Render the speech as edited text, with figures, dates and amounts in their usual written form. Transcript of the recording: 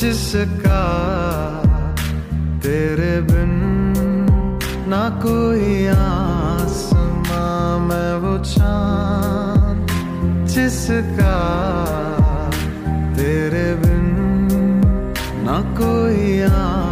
जिसका तेरे बिन ना कोई आसमां, मैं वो चाँद जिसका तेरे बिन ना कोई